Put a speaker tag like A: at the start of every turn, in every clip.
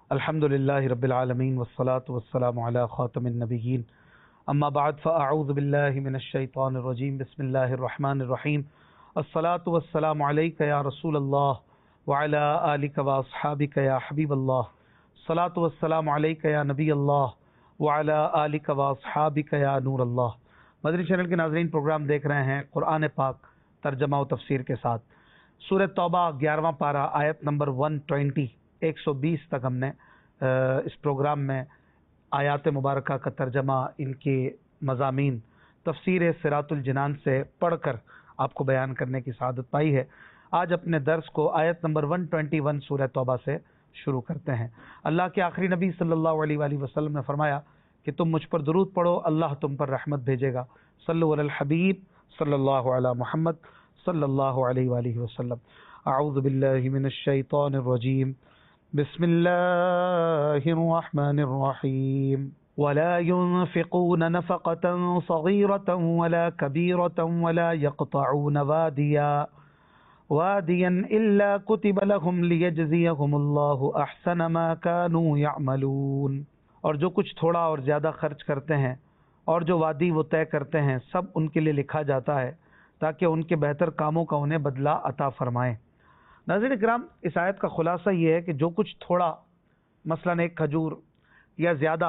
A: الحمدللہ رب العالمین والصلاة والسلام علی خاتم النبیین اما بعد فاعوذ باللہ من الشیطان الرجیم بسم اللہ الرحمن الرحیم الصلاة والسلام علیک یا رسول اللہ وعلی آلک واصحابک یا حبیب اللہ الصلاة والسلام علیک یا نبی اللہ وعلی آلک واصحابک یا نور اللہ۔ مدنی چینل کے ناظرین، پروگرام دیکھ رہے ہیں قرآن پاک ترجمہ و تفسیر کے ساتھ۔ سورہ توبہ 11واں پارہ آیت نمبر 120 120 تک ہم نے اس پروگرام میں آیات مبارکہ کا ترجمہ، ان کے مضامین تفسیر صراط الجنان سے پڑھ کر آپ کو بیان کرنے کی سعادت پائی ہے۔ آج اپنے درس کو آیت نمبر 121 سورہ توبہ سے شروع کرتے ہیں۔ اللہ کے آخری نبی صلی اللہ علیہ وآلہ وسلم نے فرمایا کہ تم مجھ پر درود پڑھو، اللہ تم پر رحمت بھیجے گا۔ صلو علی الحبیب صلی اللہ علی محمد صلی اللہ علیہ وآلہ وسلم۔ اعوذ باللہ من الشیطان الرجیم، بسم اللہ الرحمن الرحیم۔ ولا ينفقون نفقة صغيرة ولا كبيرة ولا يقطعون واديا إلا كتب لهم ليجزيهم الله أحسن ما كانوا يعملون۔ اور جو کچھ تھوڑا اور زیادہ خرچ کرتے ہیں اور جو وادی وہ طے کرتے ہیں، سب ان کے لیے لکھا جاتا ہے تاکہ ان کے بہتر کاموں کا انہیں بدلہ عطا فرمائیں۔ ناظرین اکرام، اس آیت کا خلاصہ یہ ہے کہ جو کچھ تھوڑا، مثلا ایک کھجور، یا زیادہ،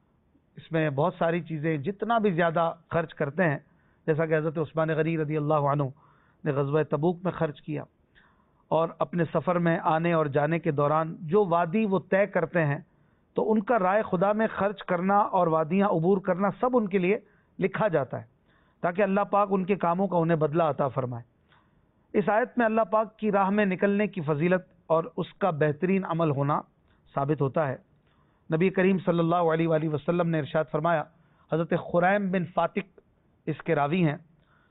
A: اس میں بہت ساری چیزیں، جتنا بھی زیادہ خرچ کرتے ہیں، جیسا کہ حضرت عثمان غنی رضی اللہ عنہ نے غزوہ تبوک میں خرچ کیا، اور اپنے سفر میں آنے اور جانے کے دوران جو وادی وہ طے کرتے ہیں، تو ان کا رائے خدا میں خرچ کرنا اور وادیاں عبور کرنا سب ان کے لیے لکھا جاتا ہے تاکہ اللہ پاک ان کے کاموں کا انہیں بدلہ عطا فرمائے۔ اس آیت میں اللہ پاک کی راہ میں نکلنے کی فضیلت اور اس کا بہترین عمل ہونا ثابت ہوتا ہے۔ نبی کریم صلی اللہ علیہ وآلہ وسلم نے ارشاد فرمایا، حضرت خریم بن فاتق اس کے راوی ہیں،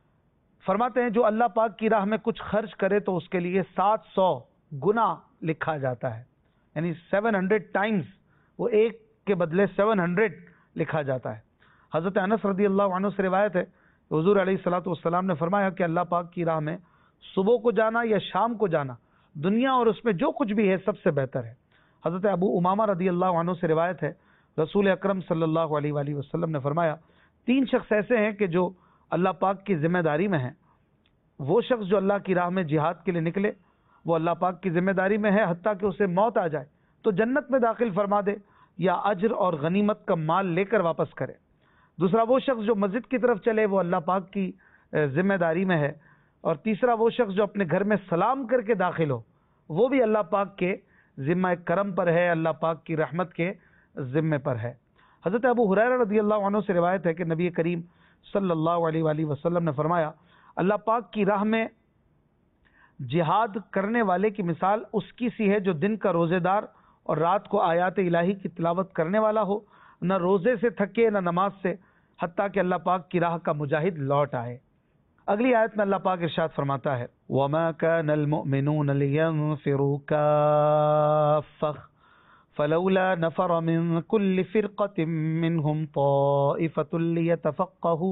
A: فرماتے ہیں جو اللہ پاک کی راہ میں کچھ خرچ کرے تو اس کے لیے 700 گنا لکھا جاتا ہے، یعنی 700 ٹائمز، وہ ایک کے بدلے 700 لکھا جاتا ہے۔ حضرت انس رضی اللہ عنہ سے روایت ہے کہ حضور علیہ الصلوۃ والسلام نے فرمایا کہ اللہ پاک کی راہ میں صبح کو جانا یا شام کو جانا دنیا اور اس میں جو کچھ بھی ہے سب سے بہتر ہے۔ حضرت ابو امامہ رضی اللہ عنہ سے روایت ہے، رسول اکرم صلی اللہ علیہ وآلہ وسلم نے فرمایا، 3 شخص ایسے ہیں کہ جو اللہ پاک کی ذمہ داری میں ہیں۔ وہ شخص جو اللہ کی راہ میں جہاد کے لیے نکلے، وہ اللہ پاک کی ذمہ داری میں ہے حتیٰ کہ اسے موت آ جائے تو جنت میں داخل فرما دے یا اجر اور غنیمت کا مال لے کر واپس کرے۔ دوسرا وہ شخص جو مسجد کی طرف چلے، وہ اللہ پاک کی ذمہ داری میں ہے۔ اور تیسرا وہ شخص جو اپنے گھر میں سلام کر کے داخل ہو، وہ بھی اللہ پاک کے ذمہ کرم پر ہے، اللہ پاک کی رحمت کے ذمہ پر ہے۔ حضرت ابو ہریرہ رضی اللہ عنہ سے روایت ہے کہ نبی کریم صلی اللہ علیہ وآلہ وسلم نے فرمایا، اللہ پاک کی راہ میں جہاد کرنے والے کی مثال اس کی سی ہے جو دن کا روزے دار اور رات کو آیات الہی کی تلاوت کرنے والا ہو، نہ روزے سے تھکے نہ نماز سے، حتیٰ کہ اللہ پاک کی راہ کا مجاہد لوٹ آئے۔ اگلی آیت میں اللہ پاک ارشاد فرماتا ہے، وَمَا كَانَ الْمُؤْمِنُونَ لِيَنْفِرُوا كَافَّةً فَلَوْلَا نَفَرَ مِنْ كُلِّ فِرْقَةٍ مِّنْهُمْ طَائِفَةٌ لِيَتَفَقَّهُوا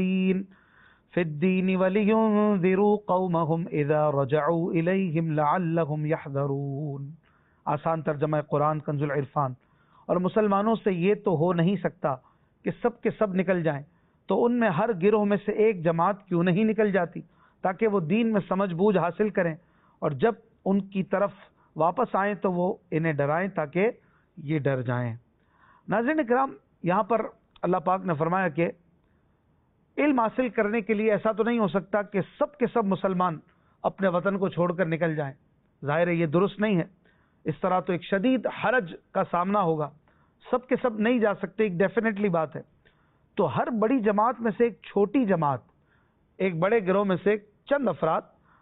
A: فِي الدِّينِ وَلِيُنذِرُوا قَوْمَهُمْ إِذَا رَجَعُوا إِلَيْهِمْ لَعَلَّهُمْ يَحْذَرُونَ۔ آسان ترجمہ قرآن کنز العرفان۔ اور مسلمانوں سے یہ تو ہو نہیں سکتا کہ سب کے سب نکل جائیں، تو ان میں ہر گروہ میں سے ایک جماعت کیوں نہیں نکل جاتی تاکہ وہ دین میں سمجھ بوجھ حاصل کریں، اور جب ان کی طرف واپس آئیں تو وہ انہیں ڈرائیں تاکہ یہ ڈر جائیں۔ ناظرین اکرام، یہاں پر اللہ پاک نے فرمایا کہ علم حاصل کرنے کے لیے ایسا تو نہیں ہو سکتا کہ سب کے سب مسلمان اپنے وطن کو چھوڑ کر نکل جائیں۔ ظاہر ہے یہ درست نہیں ہے، اس طرح تو ایک شدید حرج کا سامنا ہوگا، سب کے سب نہیں جا سکتے، ایک ڈیفینیٹلی بات ہے۔ تو ہر بڑی جماعت میں سے ایک چھوٹی جماعت، ایک بڑے گروہ میں سے ایک چند افراد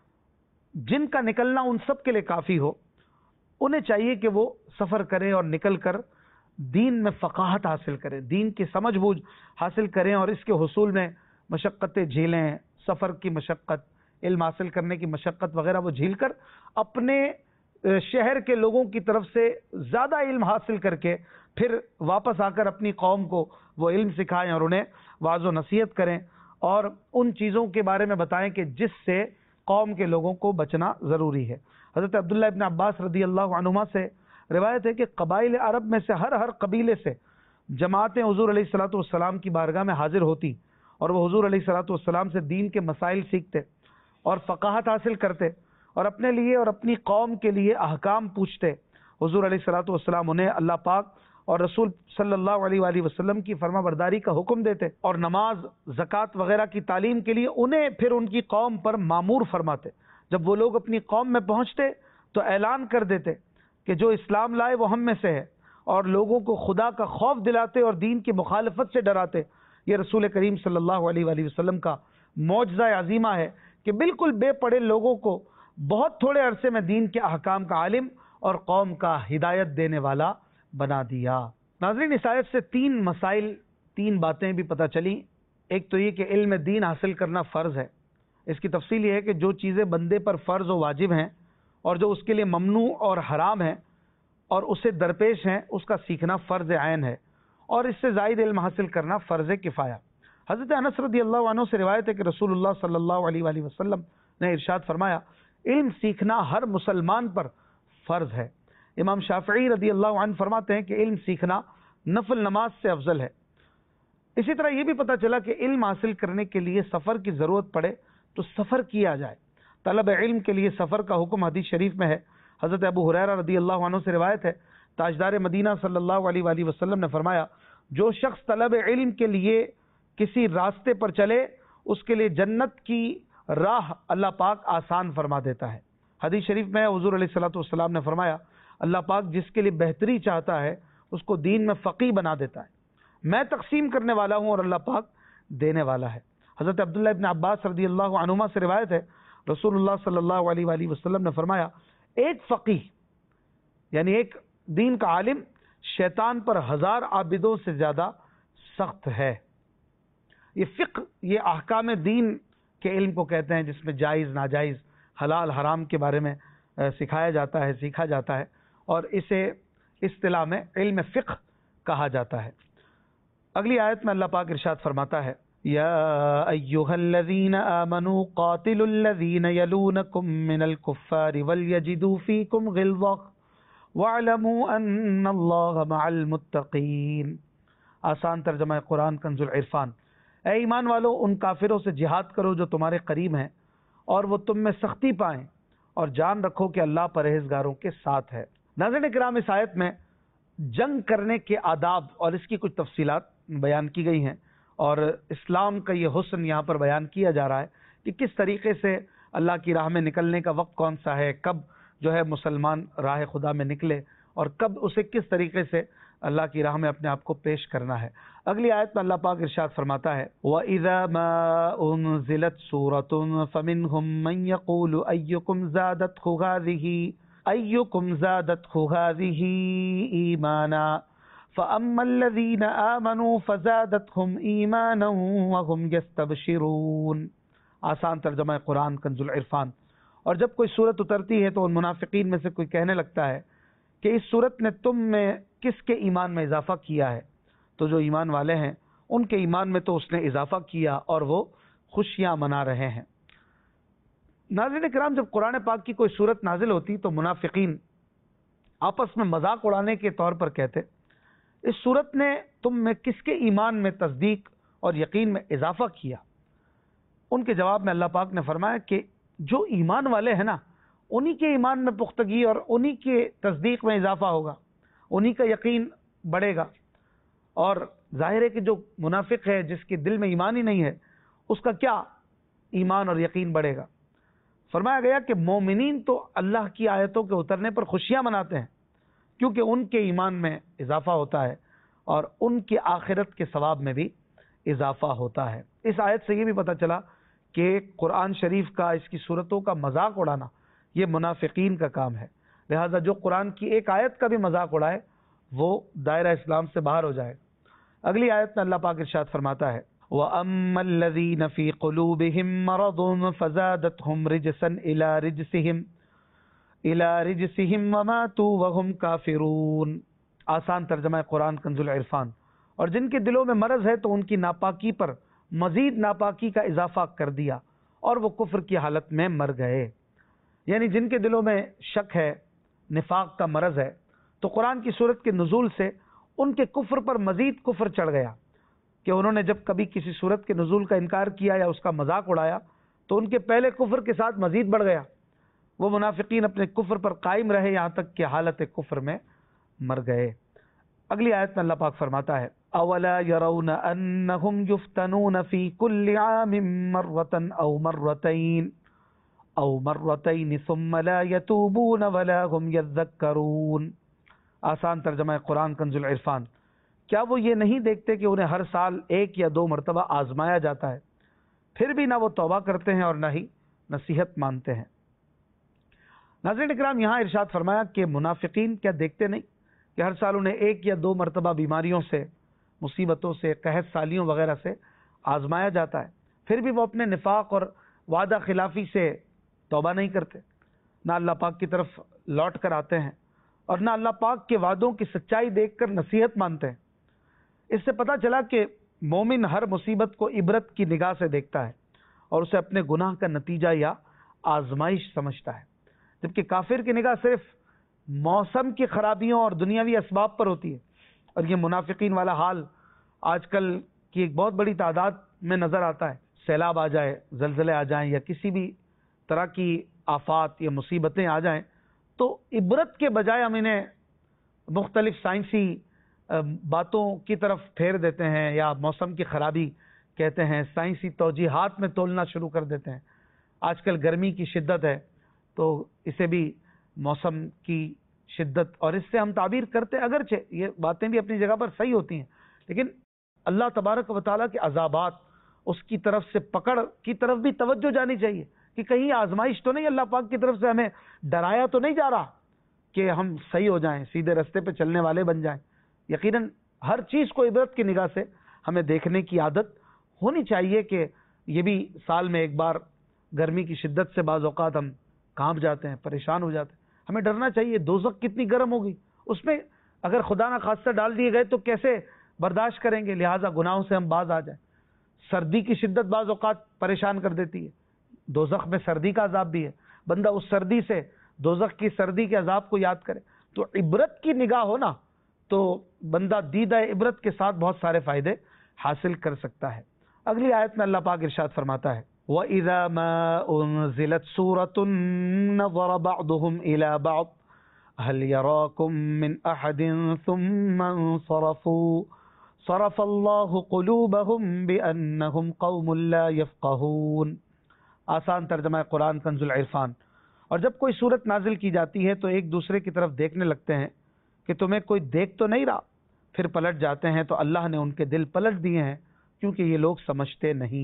A: جن کا نکلنا ان سب کے لیے کافی ہو، انہیں چاہیے کہ وہ سفر کریں اور نکل کر دین میں فقاہت حاصل کریں، دین کی سمجھ بوجھ حاصل کریں، اور اس کے حصول میں مشقتیں جھیلیں، سفر کی مشقت، علم حاصل کرنے کی مشقت وغیرہ وہ جھیل کر اپنے شہر کے لوگوں کی طرف سے زیادہ علم حاصل کر کے پھر واپس آ کر اپنی قوم کو وہ علم سکھائیں اور انہیں واعظ و نصیحت کریں، اور ان چیزوں کے بارے میں بتائیں کہ جس سے قوم کے لوگوں کو بچنا ضروری ہے۔ حضرت عبداللہ ابن عباس رضی اللہ عنہما سے روایت ہے کہ قبائل عرب میں سے ہر قبیلے سے جماعتیں حضور علیہ الصلوۃ والسلام کی بارگاہ میں حاضر ہوتی اور وہ حضور علیہ الصلوۃ والسلام سے دین کے مسائل سیکھتے اور فقاہت حاصل کرتے اور اپنے لیے اور اپنی قوم کے لیے احکام پوچھتے۔ حضور علیہ الصلوۃ والسلام انہیں اللہ پاک اور رسول صلی اللہ علیہ وآلہ وسلم کی فرما برداری کا حکم دیتے اور نماز، زکوٰۃ وغیرہ کی تعلیم کے لیے انہیں پھر ان کی قوم پر مامور فرماتے۔ جب وہ لوگ اپنی قوم میں پہنچتے تو اعلان کر دیتے کہ جو اسلام لائے وہ ہم میں سے ہے، اور لوگوں کو خدا کا خوف دلاتے اور دین کی مخالفت سے ڈراتے۔ یہ رسول کریم صلی اللہ علیہ وآلہ وسلم کا معجزہ عظیمہ ہے کہ بالکل بے پڑھے لوگوں کو بہت تھوڑے عرصے میں دین کے احکام کا عالم اور قوم کا ہدایت دینے والا بنا دیا۔ ناظرین، اس آیت سے تین باتیں بھی پتہ چلی۔ ایک تو یہ کہ علم دین حاصل کرنا فرض ہے۔ اس کی تفصیل یہ ہے کہ جو چیزیں بندے پر فرض و واجب ہیں اور جو اس کے لیے ممنوع اور حرام ہیں اور اسے درپیش ہیں، اس کا سیکھنا فرض عین ہے، اور اس سے زائد علم حاصل کرنا فرض کفایہ۔ حضرت انس رضی اللہ عنہ سے روایت ہے کہ رسول اللہ صلی اللہ علیہ وآلہ وسلم نے ارشاد فرمایا، علم سیکھنا ہر مسلمان پر فرض ہے۔ امام شافعی رضی اللہ عنہ فرماتے ہیں کہ علم سیکھنا نفل نماز سے افضل ہے۔ اسی طرح یہ بھی پتہ چلا کہ علم حاصل کرنے کے لیے سفر کی ضرورت پڑے تو سفر کیا جائے۔ طلب علم کے لیے سفر کا حکم حدیث شریف میں ہے۔ حضرت ابو ہریرہ رضی اللہ عنہ سے روایت ہے، تاجدار مدینہ صلی اللہ علیہ وآلہ وسلم نے فرمایا، جو شخص طلب علم کے لیے کسی راستے پر چلے اس کے لیے جنت کی راہ اللہ پاک آسان فرما دیتا ہے۔ حدیث شریف میں حضور علیہ الصلوۃ والسلام نے فرمایا، اللہ پاک جس کے لیے بہتری چاہتا ہے اس کو دین میں فقیہ بنا دیتا ہے۔ میں تقسیم کرنے والا ہوں اور اللہ پاک دینے والا ہے۔ حضرت عبداللہ ابن عباس رضی اللہ عنہما سے روایت ہے، رسول اللہ صلی اللہ علیہ وآلہ وسلم نے فرمایا، ایک فقیہ یعنی ایک دین کا عالم شیطان پر 1000 عابدوں سے زیادہ سخت ہے۔ یہ فقہ، یہ احکام دین کے علم کو کہتے ہیں، جس میں جائز ناجائز حلال حرام کے بارے میں سکھایا جاتا ہے، سیکھا جاتا ہے، اور اسے اصطلاح میں علم فقہ کہا جاتا ہے۔ اگلی آیت میں اللہ پاک ارشاد فرماتا ہے، یا ایھا الذین آمنوا قاتلوا الذین یلونکم من الکفار ولیجدوا فیکم غلظہ واعلموا ان اللہ مع المتقین۔ آسان ترجمہ قرآن کنز العرفان۔ اے ایمان والو، ان کافروں سے جہاد کرو جو تمہارے قریب ہیں، اور وہ تم میں سختی پائیں، اور جان رکھو کہ اللہ پرہیزگاروں کے ساتھ ہے۔ ناظرین کرام، اس آیت میں جنگ کرنے کے آداب اور اس کی کچھ تفصیلات بیان کی گئی ہیں، اور اسلام کا یہ حسن یہاں پر بیان کیا جا رہا ہے کہ کس طریقے سے اللہ کی راہ میں نکلنے کا وقت کون سا ہے، کب جو ہے مسلمان راہ خدا میں نکلے، اور کب اسے کس طریقے سے اللہ کی راہ میں اپنے آپ کو پیش کرنا ہے۔ اگلی آیت میں اللہ پاک ارشاد فرماتا ہے، وَإِذَا مَا أُنزِلَتْ سُورَةٌ فَمِنْهُمْ مَنْ يَقُولُ أَيُّكُمْ زَادَتْهُ هَٰذِهِ إِيمَانًا فَأَمَّا الَّذِينَ آمَنُوا فَزَادَتْهُمْ إِيمَانًا وَهُمْ يَسْتَبْشِرُونَ۔ آسان ترجمہ قرآن کنز العرفان۔ اور جب کوئی صورت اترتی ہے تو ان منافقین میں سے کوئی کہنے لگتا ہے کہ اس صورت نے تم میں کس کے ایمان میں اضافہ کیا ہے، تو جو ایمان والے ہیں ان کے ایمان میں تو اس نے اضافہ کیا اور وہ خوشیاں منا رہے ہیں۔ ناظرین کرام، جب قرآن پاک کی کوئی صورت نازل ہوتی تو منافقین آپس میں مذاق اڑانے کے طور پر کہتے، اس صورت نے تم میں کس کے ایمان میں تصدیق اور یقین میں اضافہ کیا۔ ان کے جواب میں اللہ پاک نے فرمایا کہ جو ایمان والے ہیں نا، انہی کے ایمان میں پختگی اور انہی کے تصدیق میں اضافہ ہوگا، انہی کا یقین بڑھے گا، اور ظاہر ہے کہ جو منافق ہے، جس کے دل میں ایمان ہی نہیں ہے، اس کا کیا ایمان اور یقین بڑھے گا۔ فرمایا گیا کہ مومنین تو اللہ کی آیتوں کے اترنے پر خوشیاں مناتے ہیں، کیونکہ ان کے ایمان میں اضافہ ہوتا ہے اور ان کی آخرت کے ثواب میں بھی اضافہ ہوتا ہے۔ اس آیت سے یہ بھی پتہ چلا کہ قرآن شریف کا، اس کی صورتوں کا مذاق اڑانا یہ منافقین کا کام ہے، لہذا جو قرآن کی ایک آیت کا بھی مذاق اڑائے وہ دائرہ اسلام سے باہر ہو جائے۔ اگلی آیت میں اللہ پاک ارشاد فرماتا ہے، وَأَمَّا الَّذِينَ فِي قُلُوبِهِم مَّرَضٌ فَزَادَتْهُمْ رِجْسًا إِلَى رِجْسِهِمْ وَمَاتُوا وَهُمْ كَافِرُونَ۔ آسان ترجمہ قرآن کنز العرفان۔ اور جن کے دلوں میں مرض ہے تو ان کی ناپاکی پر مزید ناپاکی کا اضافہ کر دیا اور وہ کفر کی حالت میں مر گئے۔ یعنی جن کے دلوں میں شک ہے، نفاق کا مرض ہے، تو قرآن کی صورت کے نزول سے ان کے کفر پر مزید کفر چڑھ گیا کہ انہوں نے جب کبھی کسی صورت کے نزول کا انکار کیا یا اس کا مذاق اڑایا تو ان کے پہلے کفر کے ساتھ مزید بڑھ گیا. وہ منافقین اپنے کفر پر قائم رہے یہاں تک کہ حالت کفر میں مر گئے. اگلی آیت میں اللہ پاک فرماتا ہے اولا يرون انهم يفتنون في كل عام مرة او مرتين ثم لا يتوبون ولا هم يذكرون. آسان ترجمہ قرآن کنز العرفان. کیا وہ یہ نہیں دیکھتے کہ انہیں ہر سال ایک یا دو مرتبہ آزمایا جاتا ہے پھر بھی نہ وہ توبہ کرتے ہیں اور نہ ہی نصیحت مانتے ہیں. ناظرین اکرام، یہاں ارشاد فرمایا کہ منافقین کیا دیکھتے نہیں کہ ہر سال انہیں ایک یا دو مرتبہ بیماریوں سے، مصیبتوں سے، قحط سالیوں وغیرہ سے آزمایا جاتا ہے، پھر بھی وہ اپنے نفاق اور وعدہ خلافی سے توبہ نہیں کرتے، نہ اللہ پاک کی طرف لوٹ کر آتے ہیں اور نہ اللہ پاک کے وعدوں کی سچائی دیکھ کر نصیحت مانتے ہیں. اس سے پتہ چلا کہ مومن ہر مصیبت کو عبرت کی نگاہ سے دیکھتا ہے اور اسے اپنے گناہ کا نتیجہ یا آزمائش سمجھتا ہے، جبکہ کافر کی نگاہ صرف موسم کی خرابیوں اور دنیاوی اسباب پر ہوتی ہے. اور یہ منافقین والا حال آج کل کی ایک بہت بڑی تعداد میں نظر آتا ہے. سیلاب آ جائے، زلزلے آ جائیں یا کسی بھی طرح کی آفات یا مصیبتیں آ جائیں تو عبرت کے بجائے ہم انہیں مختلف سائنسی باتوں کی طرف پھیر دیتے ہیں یا موسم کی خرابی کہتے ہیں، سائنسی توجیحات میں تولنا شروع کر دیتے ہیں. آج کل گرمی کی شدت ہے تو اسے بھی موسم کی شدت اور اس سے ہم تعبیر کرتے ہیں، اگرچہ یہ باتیں بھی اپنی جگہ پر صحیح ہوتی ہیں، لیکن اللہ تبارک و تعالیٰ کے عذابات، اس کی طرف سے پکڑ کی طرف بھی توجہ جانی چاہیے کہ کہیں آزمائش تو نہیں، اللہ پاک کی طرف سے ہمیں ڈرایا تو نہیں جا رہا کہ ہم صحیح ہو جائیں، سیدھے رستے پہ چلنے والے بن جائیں. یقیناً ہر چیز کو عبرت کی نگاہ سے ہمیں دیکھنے کی عادت ہونی چاہیے کہ یہ بھی سال میں ایک بار گرمی کی شدت سے بعض اوقات ہم کانپ جاتے ہیں، پریشان ہو جاتے ہیں. ہمیں ڈرنا چاہیے. دوزخ کتنی گرم ہوگی، اس میں اگر خدا نہ خواستہ ڈال دیے گئے تو کیسے برداشت کریں گے. لہٰذا گناہوں سے ہم باز آ جائیں. سردی کی شدت بعض اوقات پریشان کر دیتی ہے، دوزخ میں سردی کا عذاب بھی ہے. بندہ اس سردی سے، دوزخ کی سردی کے عذاب کو یاد کرے تو عبرت کی نگاہ ہو نا، تو بندہ دیدہ عبرت کے ساتھ بہت سارے فائدے حاصل کر سکتا ہے. اگلی آیت میں اللہ پاک ارشاد فرماتا ہے وَإِذَا مَا أُنزِلَتْ سُورَةٌ نَظَرَ بَعْضُهُمْ إِلَى بَعْضٍ هَلْ يَرَاكُمْ مِنْ أَحَدٍ ثُمَّ انصَرَفُوا صَرَفَ اللَّهُ قُلُوبَهُمْ بِأَنَّهُمْ قَوْمٌ لَا يَفْقَهُونَ. آسان ترجمہ قرآن کنز العرفان. اور جب کوئی صورت نازل کی جاتی ہے تو ایک دوسرے کی طرف دیکھنے لگتے ہیں کہ تمہیں کوئی دیکھ تو نہیں رہا، پھر پلٹ جاتے ہیں تو اللہ نے ان کے دل پلٹ دیے ہیں کیونکہ یہ لوگ سمجھتے نہیں.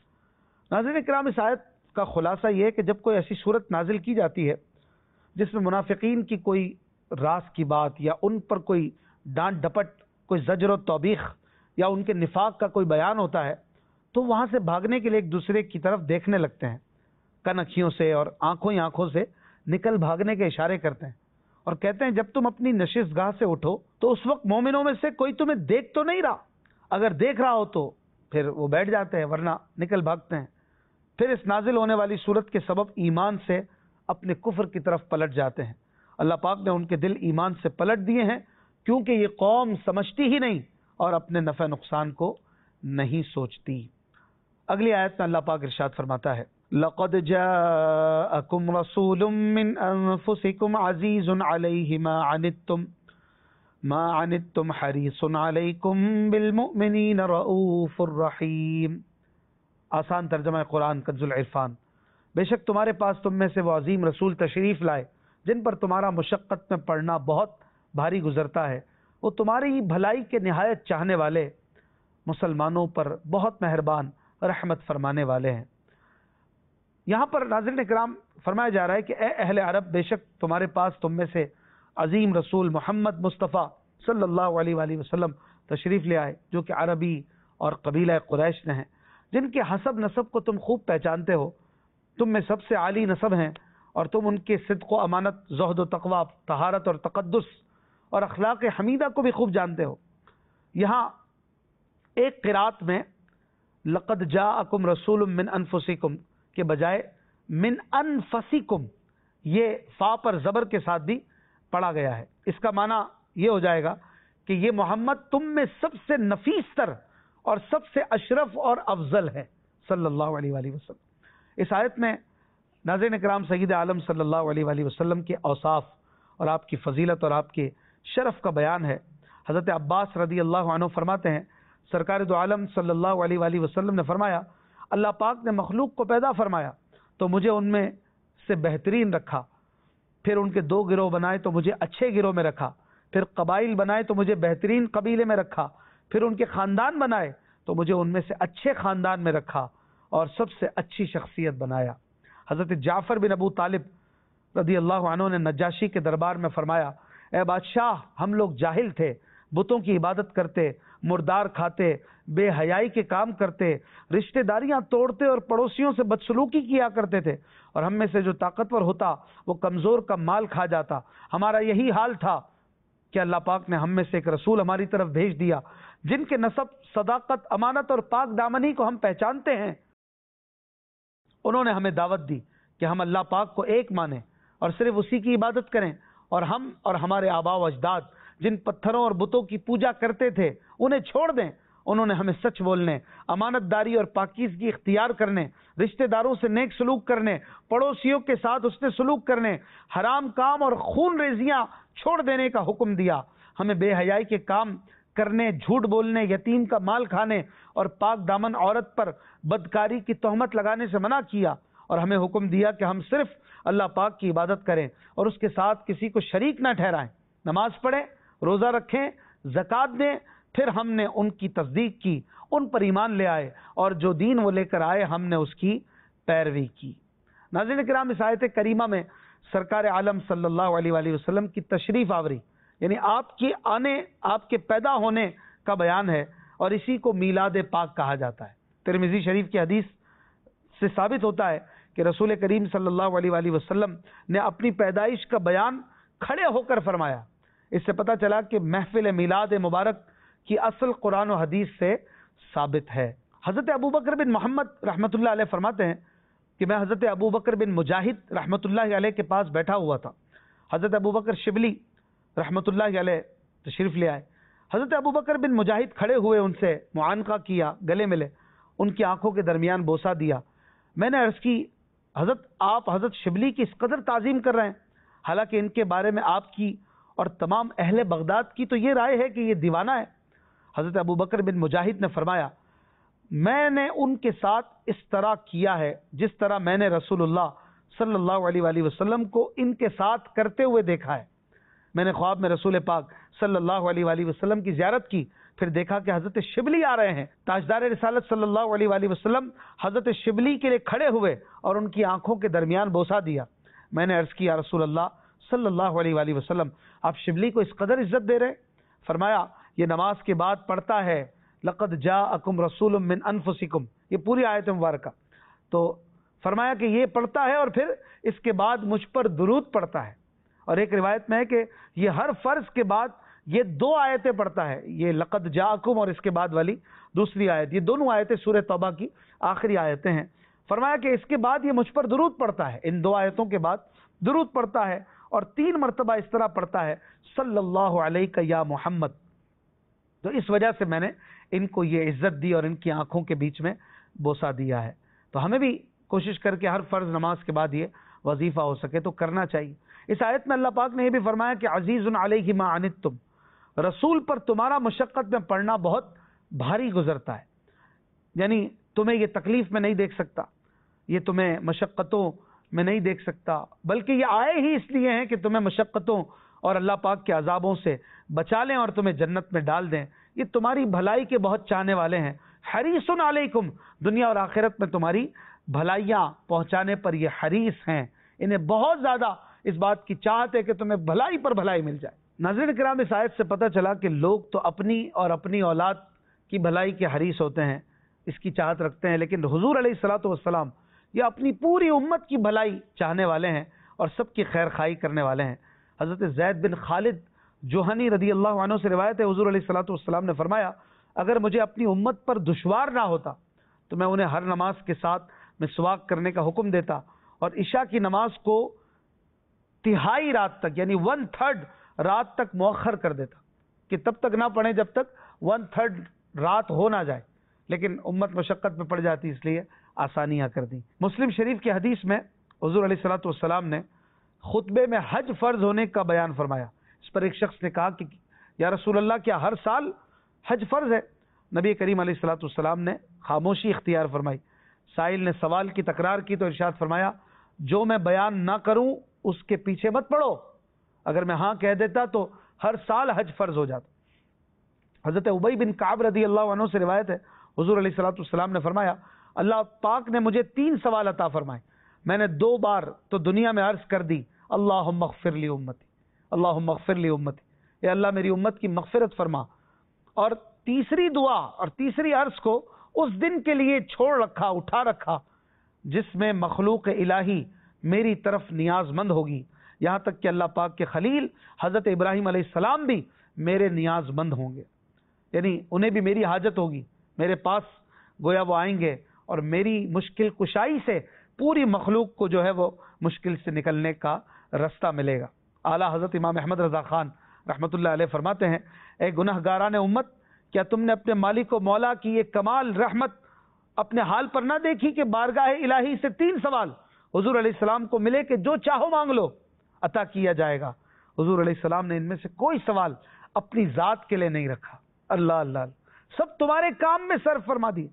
A: ناظرین کرام، اس آیت کا خلاصہ یہ ہے کہ جب کوئی ایسی صورت نازل کی جاتی ہے جس میں منافقین کی کوئی راز کی بات یا ان پر کوئی ڈانٹ ڈپٹ، کوئی زجر و توبیخ یا ان کے نفاق کا کوئی بیان ہوتا ہے تو وہاں سے بھاگنے کے لیے ایک دوسرے کی طرف دیکھنے لگتے ہیں، کنکھیوں سے اور آنکھوں ہی آنکھوں سے نکل بھاگنے کے اشارے کرتے ہیں اور کہتے ہیں جب تم اپنی نشست گاہ سے اٹھو تو اس وقت مومنوں میں سے کوئی تمہیں دیکھ تو نہیں رہا، اگر دیکھ رہا ہو تو پھر وہ بیٹھ جاتے ہیں ورنہ نکل بھاگتے ہیں. پھر اس نازل ہونے والی صورت کے سبب ایمان سے اپنے کفر کی طرف پلٹ جاتے ہیں. اللہ پاک نے ان کے دل ایمان سے پلٹ دیے ہیں کیونکہ یہ قوم سمجھتی ہی نہیں اور اپنے نفع نقصان کو نہیں سوچتی. اگلی آیت میں اللہ پاک ارشاد فرماتا ہے لَقَدْ جَاءَكُمْ رَسُولٌ مِّنْ أَنفُسِكُمْ عَزِيزٌ عَلَيْهِ مَا عَنِتُّمْ حَرِيصٌ عَلَيْكُمْ بِالْمُؤْمِنِينَ رَءُوفٌ رَحِيمٌ. آسان ترجمہ قرآن کنز العرفان. بے شک تمہارے پاس تم میں سے وہ عظیم رسول تشریف لائے جن پر تمہارا مشقت میں پڑنا بہت بھاری گزرتا ہے، وہ تمہاری ہی بھلائی کے نہایت چاہنے والے، مسلمانوں پر بہت مہربان، رحمت فرمانے والے ہیں. یہاں پر ناظرین اکرام فرمایا جا رہا ہے کہ اے اہل عرب، بے شک تمہارے پاس تم میں سے عظیم رسول محمد مصطفیٰ صلی اللہ علیہ وآلہ وسلم تشریف لے آئے جو کہ عربی اور قبیلہ قریش نے ہیں، جن کے حسب نسب کو تم خوب پہچانتے ہو. تم میں سب سے عالی نسب ہیں اور تم ان کے صدق و امانت، زہد و تقوی، طہارت اور تقدس اور اخلاق حمیدہ کو بھی خوب جانتے ہو. یہاں ایک قرات میں لقد جاءکم رسول من انفسکم کے بجائے من انفسکم، یہ فا پر زبر کے ساتھ بھی پڑھا گیا ہے۔ اس کا معنی یہ ہو جائے گا کہ یہ محمد تم میں سب سے نفیس تر اور سب سے اشرف اور افضل ہے صلی اللہ علیہ وآلہ وسلم۔ اس آیت میں ناظرین کرام سید عالم صلی اللہ علیہ وآلہ وسلم کے اوصاف اور آپ کی فضیلت اور آپ کے شرف کا بیان ہے۔ حضرت عباس رضی اللہ عنہ فرماتے ہیں سرکار دو عالم صلی اللہ علیہ وآلہ وسلم نے فرمایا اللہ پاک نے مخلوق کو پیدا فرمایا تو مجھے ان میں سے بہترین رکھا، پھر ان کے دو گروہ بنائے تو مجھے اچھے گروہ میں رکھا، پھر قبائل بنائے تو مجھے بہترین قبیلے میں رکھا، پھر ان کے خاندان بنائے تو مجھے ان میں سے اچھے خاندان میں رکھا اور سب سے اچھی شخصیت بنایا۔ حضرت جعفر بن ابو طالب رضی اللہ عنہ نے نجاشی کے دربار میں فرمایا اے بادشاہ ہم لوگ جاہل تھے، بتوں کی عبادت کرتے، مردار کھاتے، بے حیائی کے کام کرتے، رشتہ داریاں توڑتے اور پڑوسیوں سے بدسلوکی کیا کرتے تھے، اور ہم میں سے جو طاقتور ہوتا وہ کمزور کا مال کھا جاتا۔ ہمارا یہی حال تھا کہ اللہ پاک نے ہم میں سے ایک رسول ہماری طرف بھیج دیا جن کے نسب، صداقت، امانت اور پاک دامنی کو ہم پہچانتے ہیں۔ انہوں نے ہمیں دعوت دی کہ ہم اللہ پاک کو ایک مانیں اور صرف اسی کی عبادت کریں، اور ہم اور ہمارے آباء و اجداد جن پتھروں اور بتوں کی پوجا کرتے تھے انہیں چھوڑ دیں۔ انہوں نے ہمیں سچ بولنے، امانت داری اور پاکیزگی اختیار کرنے، رشتہ داروں سے نیک سلوک کرنے، پڑوسیوں کے ساتھ حسن سلوک کرنے، حرام کام اور خون ریزیاں چھوڑ دینے کا حکم دیا۔ ہمیں بے حیائی کے کام کرنے، جھوٹ بولنے، یتیم کا مال کھانے اور پاک دامن عورت پر بدکاری کی تہمت لگانے سے منع کیا، اور ہمیں حکم دیا کہ ہم صرف اللہ پاک کی عبادت کریں اور اس کے ساتھ کسی کو شریک نہ ٹھہرائیں، نماز پڑھیں، روزہ رکھیں، زکوٰۃ دیں۔ پھر ہم نے ان کی تصدیق کی، ان پر ایمان لے آئے، اور جو دین وہ لے کر آئے ہم نے اس کی پیروی کی۔ ناظرین کرام اس آیت کریمہ میں سرکار عالم صلی اللہ علیہ وآلہ وسلم کی تشریف آوری یعنی آپ کے آنے، آپ کے پیدا ہونے کا بیان ہے، اور اسی کو میلاد پاک کہا جاتا ہے۔ ترمذی شریف کی حدیث سے ثابت ہوتا ہے کہ رسول کریم صلی اللہ علیہ وآلہ وسلم نے اپنی پیدائش کا بیان کھڑے ہو کر فرمایا۔ اس سے پتہ چلا کہ محفل میلاد مبارک کی اصل قرآن و حدیث سے ثابت ہے۔ حضرت ابوبکر بن محمد رحمۃ اللہ علیہ فرماتے ہیں کہ میں حضرت ابوبکر بن مجاہد رحمۃ اللہ علیہ کے پاس بیٹھا ہوا تھا۔ حضرت ابوبکر شبلی رحمۃ اللہ علیہ تشریف لے آئے۔ حضرت ابوبکر بن مجاہد کھڑے ہوئے، ان سے معانقہ کیا، گلے ملے، ان کی آنکھوں کے درمیان بوسہ دیا۔ میں نے عرض کی حضرت آپ حضرت شبلی کی اس قدر تعظیم کر رہے ہیں، حالانکہ ان کے بارے میں آپ کی اور تمام اہل بغداد کی تو یہ رائے ہے کہ یہ دیوانہ ہے۔ حضرت ابوبکر بن مجاہد نے فرمایا میں نے ان کے ساتھ اس طرح کیا ہے جس طرح میں نے رسول اللہ صلی اللہ علیہ وآلہ وسلم کو ان کے ساتھ کرتے ہوئے دیکھا ہے۔ میں نے خواب میں رسول پاک صلی اللہ علیہ وآلہ وسلم کی زیارت کی، پھر دیکھا کہ حضرت شبلی آ رہے ہیں۔ تاجدار رسالت صلی اللہ علیہ وآلہ وسلم حضرت شبلی کے لیے کھڑے ہوئے اور ان کی آنکھوں کے درمیان بوسہ دیا۔ میں نے عرض کیا رسول اللہ صلی اللہ علیہ وآلہ وسلم آپ شبلی کو اس قدر عزت دے رہے ہیں؟ فرمایا یہ نماز کے بعد پڑھتا ہے لقد جاءکم رسول من انفسکم، یہ پوری آیت مبارکہ۔ تو فرمایا کہ یہ پڑھتا ہے اور پھر اس کے بعد مجھ پر درود پڑھتا ہے، اور ایک روایت میں ہے کہ یہ ہر فرض کے بعد یہ دو آیتیں پڑھتا ہے، یہ لقد جاءکم اور اس کے بعد والی دوسری آیت، یہ دونوں آیتیں سورہ توبہ کی آخری آیتیں ہیں۔ فرمایا کہ اس کے بعد یہ مجھ پر درود پڑھتا ہے، ان دو آیتوں کے بعد درود پڑھتا ہے، اور 3 مرتبہ اس طرح پڑھتا ہے صلی اللہ علیہ یا محمد۔ تو اس وجہ سے میں نے ان کو یہ عزت دی اور ان کی آنکھوں کے بیچ میں بوسہ دیا ہے۔ تو ہمیں بھی کوشش کر کے ہر فرض نماز کے بعد یہ وظیفہ ہو سکے تو کرنا چاہیے۔ اس آیت میں اللہ پاک نے یہ بھی فرمایا کہ عزیز علیہ ما عنتم، رسول پر تمہارا مشقت میں پڑنا بہت بھاری گزرتا ہے، یعنی تمہیں یہ تکلیف میں نہیں دیکھ سکتا، یہ تمہیں مشقتوں میں نہیں دیکھ سکتا، بلکہ یہ آئے ہی اس لیے ہیں کہ تمہیں مشقتوں اور اللہ پاک کے عذابوں سے بچا لیں اور تمہیں جنت میں ڈال دیں۔ یہ تمہاری بھلائی کے بہت چاہنے والے ہیں، حریص علیکم، دنیا اور آخرت میں تمہاری بھلائیاں پہنچانے پر یہ حریص ہیں، انہیں بہت زیادہ اس بات کی چاہت ہے کہ تمہیں بھلائی پر بھلائی مل جائے۔ ناظرین کرام اس آیت سے پتہ چلا کہ لوگ تو اپنی اور اپنی اولاد کی بھلائی کے حریص ہوتے ہیں، اس کی چاہت رکھتے ہیں، لیکن حضور علیہ الصلوۃ والسلام یہ اپنی پوری امت کی بھلائی چاہنے والے ہیں اور سب کی خیر خواہی کرنے والے ہیں۔ حضرت زید بن خالد جوہنی رضی اللہ عنہ سے روایت ہے، حضور علیہ الصلوۃ والسلام نے فرمایا اگر مجھے اپنی امت پر دشوار نہ ہوتا تو میں انہیں ہر نماز کے ساتھ مسواک کرنے کا حکم دیتا اور عشاء کی نماز کو तिहाई रात तक यानी 1/3 रात तक मौखर कर देता कि तब तक ना पढ़े जब तक 1/3 रात हो ना जाए, लेकिन उम्मत मशक्कत में पड़ जाती इसलिए आसानियां कर दी। मुस्लिम शरीफ की हदीस में हुजूर अलैहिस्सलातु वस्सलाम ने खुतबे में हज फर्ज होने का बयान फरमाया। इस पर एक शख्स ने कहा कि या रसूल अल्लाह, क्या हर साल हज फर्ज है? नबी करीम अलैहिस्सलातु वस्सलाम ने खामोशी इख्तियार फरमाई। साइल ने सवाल की तकरार की तो इरशाद फरमाया, जो मैं बयान ना करूं उसके पीछे मत पड़ो। अगर मैं हाँ कह देता तो हर साल हज फर्ज हो जाता। हजरत उबई बिन काब रदी अल्लाह अन्हु से रिवायत है, हुजूर अलैहिस्सलातु वस्सलाम ने फरमाया, अल्लाह पाक ने मुझे 3 सवाल अता फरमाए। मैंने 2 बार तो दुनिया में अर्ज कर दी, अल्लाहुम्मा अग़फ़िर ली उम्मती, अल्लाहुम्मा अग़फ़िर ली उम्मती, ए अल्लाह मेरी उम्मत की मग़फ़िरत फरमा। और तीसरी दुआ और तीसरी अर्ज को उस दिन के लिए छोड़ रखा, उठा रखा, जिसमें मखलूक इलाही मेरी तरफ नियाजमंद होगी, यहाँ तक कि अल्लाह पाक के खलील हज़रत इब्राहीम अलैहिस्सलाम भी मेरे नियाजमंद होंगे, यानी उन्हें भी मेरी हाजत होगी। मेरे पास गोया वो आएंगे और मेरी मुश्किल कुशाई से पूरी मखलूक को जो है वो मुश्किल से निकलने का रास्ता मिलेगा। आला हज़रत इमाम अहमद रज़ा खान रहमतुल्लाह अलैह फरमाते हैं, ए गुनहगारान उम्मत, क्या तुमने अपने मालिक व मौला की ये कमाल रहमत अपने हाल पर ना देखी कि बारगाह इलाही से 3 सवाल हुजूर अलैहिस्सलाम को मिले कि जो चाहो मांग लो, अता किया जाएगा। हुजूर अलैहिस्सलाम ने इनमें से कोई सवाल अपनी जात के लिए नहीं रखा। अल्लाह अल्लाह, सब तुम्हारे काम में सर्फ फरमा दिए,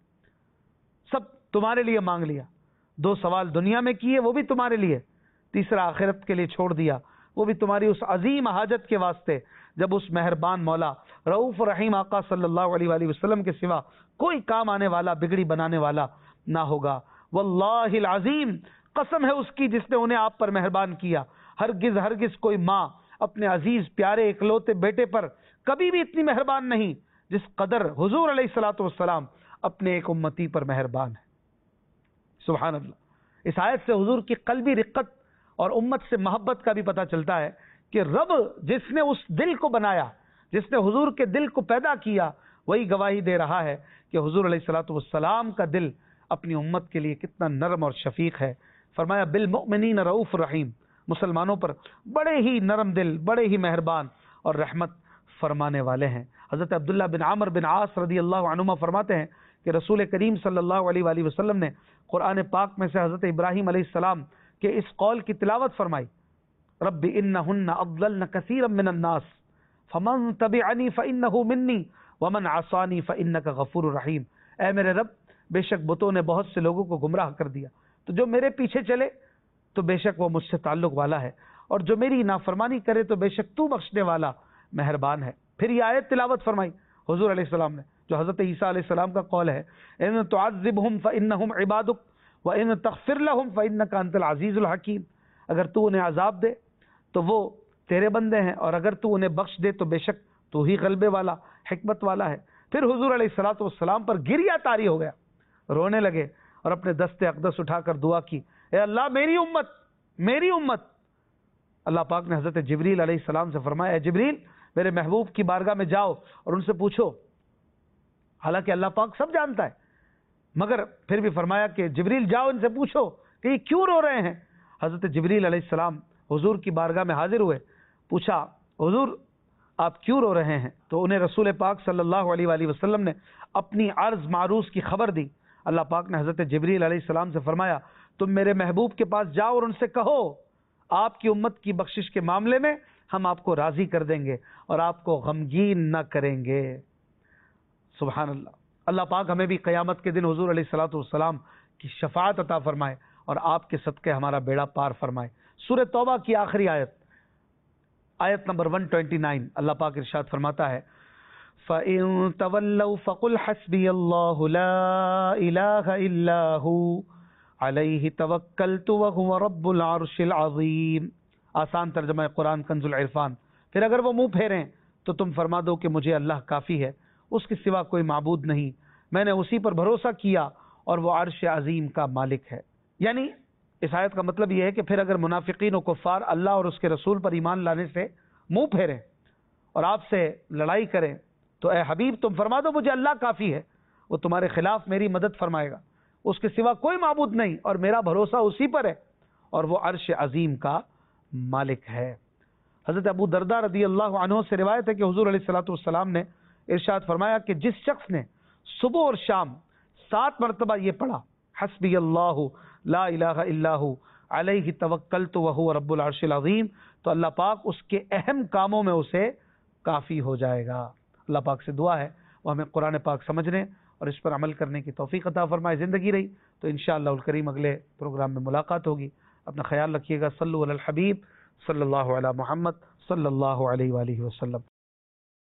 A: सब तुम्हारे लिए मांग लिया। 2 सवाल दुनिया में किए, वो भी तुम्हारे लिए। तीसरा आखिरत के लिए छोड़ दिया, वो भी तुम्हारी उस अजीम हाजत के वास्ते, जब उस मेहरबान मौला रऊफ रहीम आका सल्लल्लाहु अलैहि वसल्लम के सिवा कोई काम आने वाला, बिगड़ी बनाने वाला ना होगा। वल्लाहिल अज़ीम, कसम है उसकी जिसने उन्हें आप पर मेहरबान किया। हरगिज हरगिज कोई माँ अपने अजीज प्यारे इकलौते बेटे पर कभी भी इतनी मेहरबान नहीं जिस कदर हुजूर अलैहिस्सलातु वस्सलाम अपने एक उम्मती पर मेहरबान है। सुभान अल्लाह। इस आयत से हुजूर की कल्बी रिक्कत और उम्मत से मोहब्बत का भी पता चलता है कि रब जिसने उस दिल को बनाया, जिसने हुजूर के दिल को पैदा किया, वही गवाही दे रहा है कि हुजूर अलैहिस्सलातु वस्सलाम का दिल अपनी उम्मत के लिए कितना नरम और शफीक है। फरमाया बिल मुमिनीन रऊफ रहीम, मुसलमानों पर बड़े ही नरम दिल, बड़े ही मेहरबान और रहमत फरमाने वाले हैं। हज़रत अब्दुल्लाह बिन आमर बिन आस रदी अल्लाह अन्हुमा फरमाते हैं कि रसूल करीम सल्लल्लाहु अलैहि वसल्लम ने कुरान पाक में से हज़रत इब्राहीम अलैहिस्सलाम के इस कौल की तिलावत फरमाई, रब्बि इन्नहुन्ना अज़ल्लना कसीरम मिनन नास फमन तबिअनी फइन्नहु मिन्नी वमन असानी फइन्नका गफूरुर रहीम। ऐ मेरे रब, बेशक बुतों ने बहुत से लोगों को गुमराह कर दिया, तो जो मेरे पीछे चले तो बेशक वो मुझसे ताल्लुक वाला है, और जो मेरी नाफरमानी करे तो बेशक तू बख्शने वाला मेहरबान है। फिर ये आयत तिलावत फरमाई हुजूर अलैहिस्सलाम ने, जो हज़रत ईसा अलैहिस्सलाम का कौल है, इन तुअज़्ज़िबहुम फइन्नहुम इबादुक व इन तग़फ़िर लहुम फइन्नका अंतल अज़ीज़ुल हकीम। अगर तू उन्हें अज़ाब दे तो वो तेरे बंदे हैं, और अगर तू उन्हें बख्श दे तो बेशक तू ही गलबे वाला, हिकमत वाला है। फिर हुजूर अलैहिस्सलातु वस्सलाम पर गिरिया तारी हो गया, रोने लगे और अपने दस्ते अक़दस उठाकर दुआ की, ए अल्लाह मेरी उम्मत, मेरी उम्मत। अल्लाह पाक ने हज़रत जिब्रील अलैहिस्सलाम से फरमाया, जिब्रील मेरे महबूब की बारगाह में जाओ और उनसे पूछो। हालांकि अल्लाह पाक सब जानता है, मगर फिर भी फरमाया कि जिब्रील जाओ इनसे पूछो कि ये क्यों रो रहे हैं। हज़रत जिब्रील अलैहिस्सलाम हुजूर की बारगाह में हाजिर हुए, पूछा हुजूर आप क्यों रो रहे हैं? तो उन्हें रसूल पाक सल्लल्लाहु अलैहि वसल्लम ने अपनी अर्ज मारूस की खबर दी। अल्लाह पाक ने हज़रत जिब्रील अलैहिस्सलाम से फरमाया, तुम मेरे महबूब के पास जाओ और उनसे कहो आपकी उम्मत की बख्शिश के मामले में हम आपको राजी कर देंगे और आपको गमगीन न करेंगे। सुभान अल्लाह। अल्लाह पाक हमें भी क़यामत के दिन हुजूर अलैहिस्सलातु वस्सलाम की शफाअत अता फरमाए और आपके सदक़े हमारा बेड़ा पार फरमाए। सूरह तौबा की आखिरी आयत, आयत नंबर 129, अल्लाह पाक इरशाद फरमाता है, फ़इन तवल्लौ फ़कुल हस्बियल्लाहु ला इलाहा इल्ला हु अलैहि तवक्कलतु व हुवा रब्बुल अर्शिल अज़ीम। आसान तर्जुमा कुरान कंजुल इरफान। फिर अगर वो मुंह फेरें तो तुम फरमा दो कि मुझे अल्लाह काफ़ी है, उसके सिवा कोई माबूद नहीं, मैंने उसी पर भरोसा किया और वो अर्श अज़ीम का मालिक है। यानी इस आयत का मतलब यह है कि फिर अगर मुनाफिकीन और कुफ़ार अल्लाह और उसके रसूल पर ईमान लाने से मुंह फेरें और आपसे लड़ाई करें, तो ए हबीब तुम फरमा दो मुझे अल्लाह काफ़ी है, वो तुम्हारे खिलाफ मेरी मदद फरमाएगा, उसके सिवा कोई माबूद नहीं और मेरा भरोसा उसी पर है और वो अर्श अज़ीम का مالک ہے۔ حضرت ابو درداء رضی اللہ عنہ سے روایت ہے کہ حضور علیہ الصلوۃ والسلام نے ارشاد فرمایا کہ جس شخص نے صبح اور شام 7 مرتبہ یہ پڑھا حسبی اللہ لا الہ الا هو علیہ توکلت وہو رب العرش العظیم، تو اللہ پاک اس کے اہم کاموں میں اسے کافی ہو جائے گا۔ اللہ پاک سے دعا ہے وہ ہمیں قرآن پاک سمجھنے اور اس پر عمل کرنے کی توفیق عطا فرمائے۔ زندگی رہی تو انشاءاللہ الکریم اگلے پروگرام میں ملاقات ہوگی۔ اپنا خیال رکھیے گا۔ صلو علی الحبیب صلی اللہ علی محمد صلی اللہ علیہ وآلہ وسلم۔